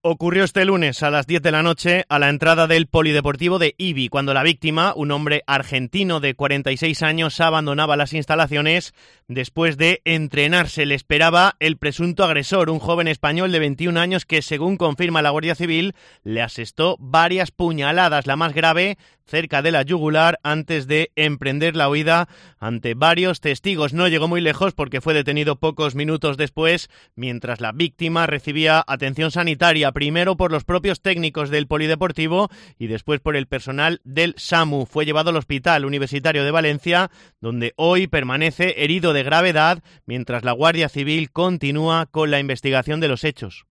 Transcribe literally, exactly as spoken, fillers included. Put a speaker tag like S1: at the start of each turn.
S1: Ocurrió este lunes a las diez de la noche a la entrada del polideportivo de Ibi, cuando la víctima, un hombre argentino de cuarenta y seis años, abandonaba las instalaciones después de entrenarse. Le esperaba el presunto agresor, un joven español de veintiún años que, según confirma la Guardia Civil, le asestó varias puñaladas, la más grave cerca de la yugular, antes de emprender la huida ante varios testigos. No llegó muy lejos porque fue detenido pocos minutos después, mientras la víctima recibía atención sanitaria, primero por los propios técnicos del polideportivo y después por el personal del SAMU. Fue llevado al Hospital Universitario de Valencia, donde hoy permanece herido de gravedad, mientras la Guardia Civil continúa con la investigación de los hechos.